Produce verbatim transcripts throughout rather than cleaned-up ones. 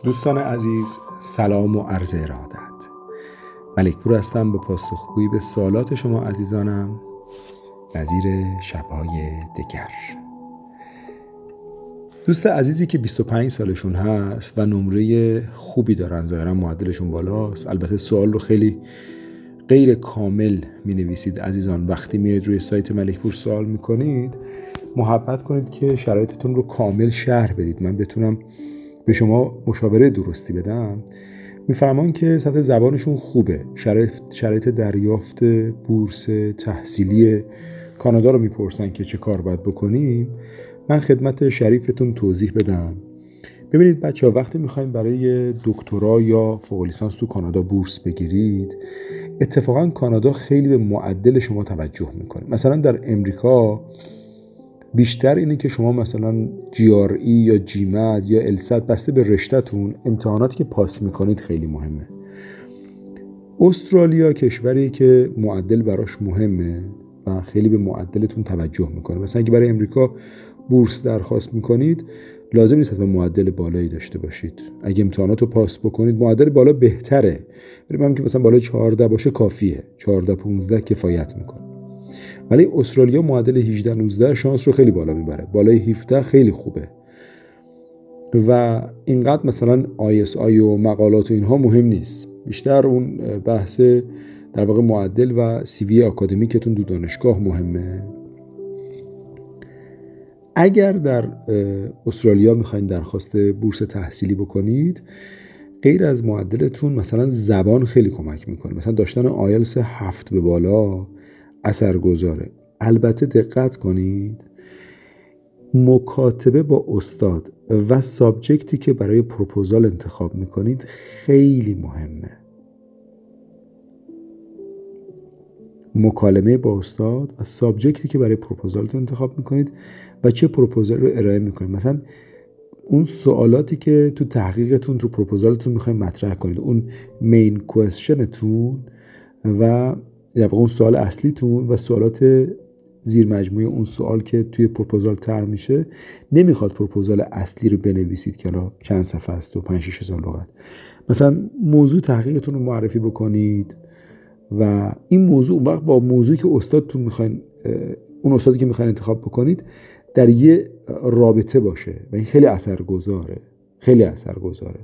دوستان عزیز، سلام و عرض ارادت. ملکپور هستم با پاسخگویی به سوالات شما عزیزانم نظیر شب‌های دگر. دوست عزیزی که بیست و پنج سالشون هست و نمره خوبی دارن، ظاهرا معدلشون بالاست. البته سوال رو خیلی غیر کامل می نویسید عزیزان. وقتی میاد روی سایت ملکپور سوال میکنید محبت کنید که شرایطتون رو کامل شرح بدید، من بتونم به شما مشاوره درستی بدم. میفرمان که سطح زبانشون خوبه، شرایط, شرایط دریافت بورس تحصیلی کانادا رو میپرسن که چه کار باید بکنیم. من خدمت شریفتون توضیح بدم. ببینید بچه ها، وقتی میخواین برای دکترا یا فوق لیسانس تو کانادا بورس بگیرید، اتفاقا کانادا خیلی به معدل شما توجه میکنه. مثلا در امریکا بیشتر اینه که شما مثلا جی آر ای یا جیمد یا السد بسته به رشته‌تون امتحاناتی که پاس میکنید خیلی مهمه. استرالیا کشوری که معدل براش مهمه و خیلی به معدلتون توجه میکنه. مثلا اگه برای امریکا بورس درخواست میکنید لازم نیست به معدل بالایی داشته باشید. اگه امتحانات رو پاس بکنید معدل بالا بهتره، ولی من که مثلا بالا چهارده باشه کافیه، چهارده پانزده کفایت میکنه. ولی استرالیا معدل هجده نوزده شانس رو خیلی بالا میبره، بالای هفده خیلی خوبه و اینقدر مثلا آی اس آی و مقالات و اینها مهم نیست. بیشتر اون بحث در واقع معدل و سی وی آکادمیکتون دو دانشگاه مهمه. اگر در استرالیا میخواین درخواست بورس تحصیلی بکنید، غیر از معدلتون مثلا زبان خیلی کمک میکنه. مثلا داشتن آیلتس هفت به بالا اثرگذاره. البته دقت کنید، مکاتبه با استاد و سابجکتی که برای پروپوزال انتخاب میکنید خیلی مهمه. مکالمه با استاد و سابجکتی که برای پروپوزالتون انتخاب میکنید و چه پروپوزال رو ارائه میکنید. مثلا اون سوالاتی که تو تحقیقتون تو پروپوزالتون میخواید مطرح کنید، اون مین کوئسشنتون و در واقع اون سوال اصلیتون و سوالات زیر مجموعه اون سوال که توی پروپوزال طرح میشه، نمیخواد پروپوزال اصلی رو بنویسید که الان چند صفحه است و پنج شش هزار لغت. مثلا موضوع تحقیقتون رو معرفی بکنید و این موضوع اون وقت با موضوعی که استادتون میخواین، اون استادی که میخواین انتخاب بکنید، در یه رابطه باشه و این خیلی اثرگذاره. خیلی اثرگذاره.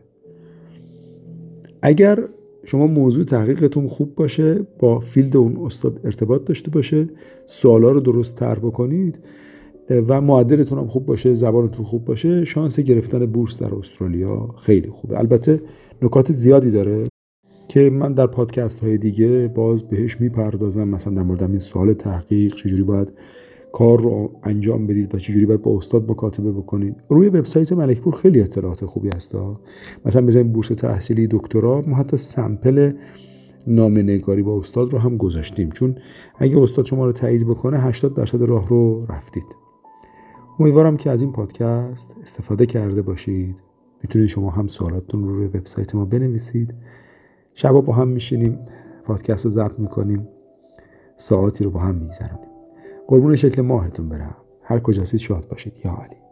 اگر شما موضوع تحقیقتون خوب باشه، با فیلد اون استاد ارتباط داشته باشه، سوالا رو درست طرح بکنید و معدلتون هم خوب باشه، زبانتون خوب باشه، شانس گرفتن بورس در استرالیا خیلی خوبه. البته نکات زیادی داره که من در پادکست های دیگه باز بهش میپردازم، مثلا در مورد این سوال تحقیق، چجوری باید کار رو انجام بدید و چجوری باید با استاد مکاتبه بکنید. روی وبسایت ملکپور خیلی اطلاعات خوبی هست. مثلا بزنید بورس تحصیلی دکترا، ما حتی سمپل نامه‌نگاری با استاد رو هم گذاشتیم، چون اگه استاد شما رو تایید بکنه هشتاد درصد راه رو رفتید. امیدوارم که از این پادکست استفاده کرده باشید. میتونید شما هم سوالاتتون رو روی وبسایت ما بنویسید. شبا با هم میشینیم پادکست رو ضبط میکنیم، ساعاتی رو با هم میگذرونیم. قربون شکل ماهتون برم. هر کجا هستید شاد باشید. یا علی.